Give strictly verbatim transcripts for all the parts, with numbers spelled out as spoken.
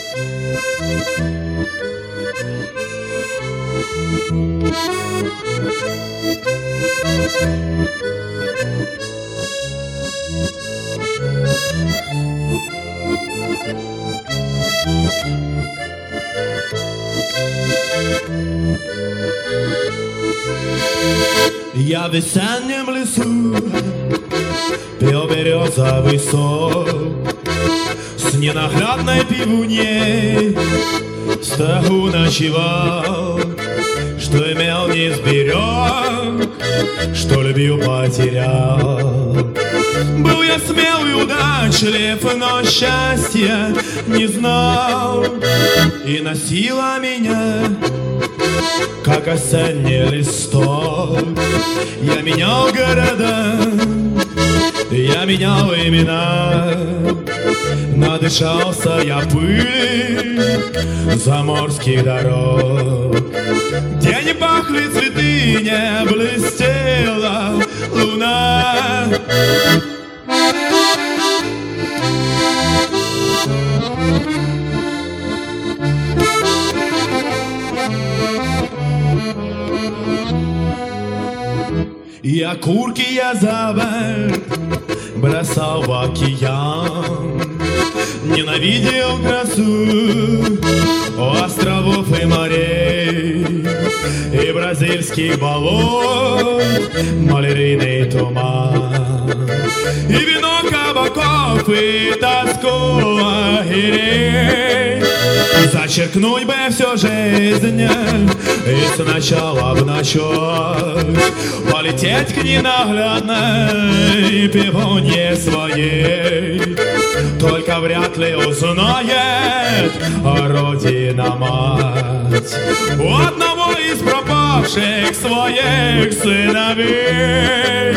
Я в весеннем лесу пел березовый сок, с ненаглядной пивуней стогу ночевал. Что имел, не сберег, что любил, потерял. Был я смел и удачлив, но счастья не знал. И носила меня, как осенний листок. Я менял города, я менял имена. Надышался я пыли заморских дорог, где не пахли цветы, не блестела луна. И окурки я за борт бросал в океан, ненавидел красу островов и морей, и бразильских болот малярийный туман, и вино кабаков, и тоску лагерей. Зачеркнуть бы всю жизнь и сначала в начать полететь к ненаглядной пивунье своей. Только вряд ли узнает родина-мать у одного из пропавших своих сыновей.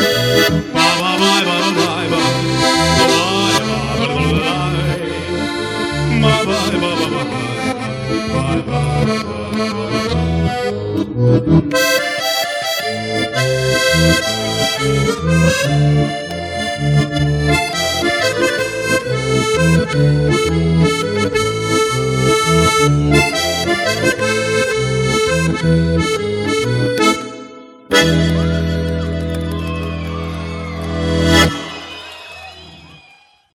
Thank you.